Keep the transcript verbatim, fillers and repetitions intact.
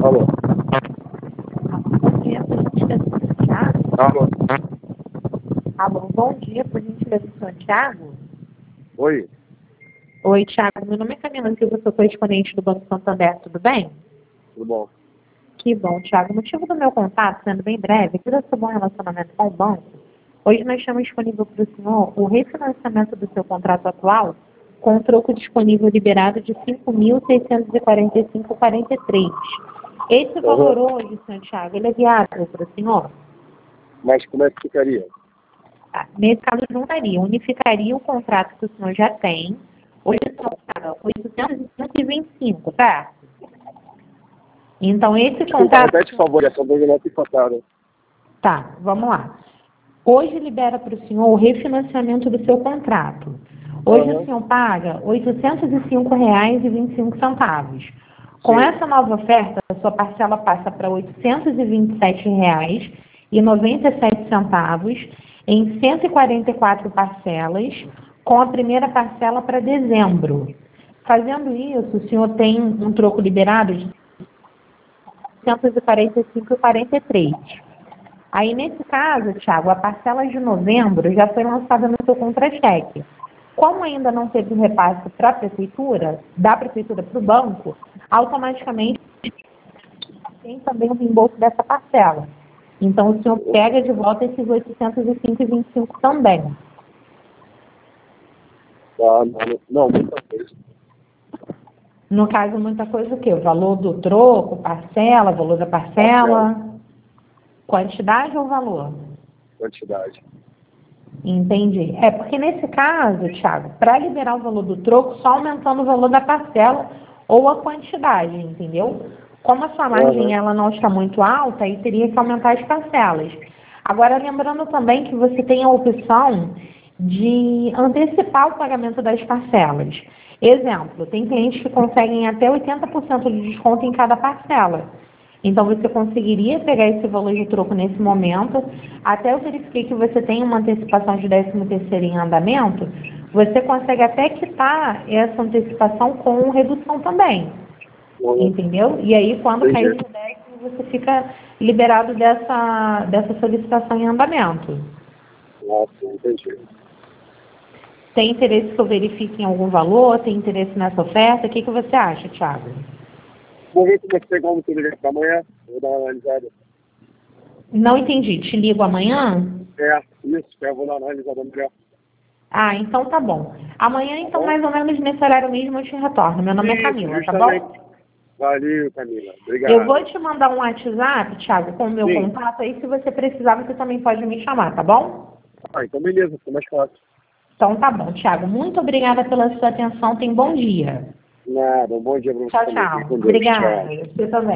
Alô? Bom dia, por gentileza, senhor Thiago. Alô? Alô, bom dia, por gentileza, senhor Thiago. Oi? Oi, Thiago, meu nome é Camila Silva, sou correspondente do Banco Santander, tudo bem? Tudo bom? Que bom, Thiago. O motivo do meu contato, sendo bem breve, devido ao seu bom relacionamento com o banco, hoje nós temos disponível para o senhor o refinanciamento do seu contrato atual com o troco disponível liberado de cinco mil seiscentos e quarenta e cinco vírgula quarenta e três. Esse valor Uhum. hoje, senhor Thiago, ele é viável para o senhor? Mas como é que ficaria? Ah, nesse caso, juntaria, unificaria o contrato que o senhor já tem. Hoje são oitocentos e vinte e cinco, tá? Então, esse Desculpa, contrato... repete, por favor, essa voz não é picotada. Tá, vamos lá. Hoje libera para o senhor o refinanciamento do seu contrato. Hoje Uhum. o senhor paga oitocentos e cinco reais e vinte e cinco centavos. Com Sim. essa nova oferta, a sua parcela passa para oitocentos e vinte e sete reais e noventa e sete centavos em cento e quarenta e quatro parcelas, com a primeira parcela para dezembro. Fazendo isso, o senhor tem um troco liberado de oitocentos e quarenta e cinco vírgula quarenta e três. Aí, nesse caso, Thiago, a parcela de novembro já foi lançada no seu contra-cheque. Como ainda não teve o repasse para a prefeitura, da prefeitura para o banco, automaticamente tem também o reembolso dessa parcela. Então, o senhor pega de volta esses oitocentos e cinco vírgula vinte e cinco também. Tá, não, não, muita coisa. No caso, muita coisa o quê? O valor do troco, parcela, valor da parcela, quantidade ou valor? Quantidade. Entendi. É porque nesse caso, Thiago, para liberar o valor do troco, só aumentando o valor da parcela ou a quantidade, entendeu? Como a sua margem Uhum. ela não está muito alta, aí teria que aumentar as parcelas. Agora, lembrando também que você tem a opção de antecipar o pagamento das parcelas. Exemplo, tem clientes que conseguem até oitenta por cento de desconto em cada parcela. Então, você conseguiria pegar esse valor de troco nesse momento. Até eu verifiquei que você tem uma antecipação de décimo terceiro em andamento. Você consegue até quitar essa antecipação com redução também. Uhum. Entendeu? E aí, quando Entendi. cair no décimo, você fica liberado dessa, dessa solicitação em andamento. Nossa, entendi. Tem interesse que eu verifique em algum valor? Tem interesse nessa oferta? O que, que você acha, Thiago? Vou ver como é que pegar um ligar para amanhã. Vou dar uma analisada. Não entendi. Te ligo amanhã? É, isso, eu vou dar uma analisada melhor. Ah, então tá bom. Amanhã, Tá então, bom? mais ou menos nesse horário mesmo, eu te retorno. Meu nome é Isso, Camila, tá justamente. bom? Valeu, Camila. Eu Obrigado. vou te mandar um WhatsApp, Thiago, com o meu Sim. contato. Aí, se você precisar, você também pode me chamar, tá bom? Ah, então beleza, ficou mais fácil. Então tá bom, Thiago. Muito obrigada pela sua atenção. Tenha um bom dia. Nada, um bom dia para você Tchau, também. Fique tchau. com Deus. Tchau. Obrigada. Você também.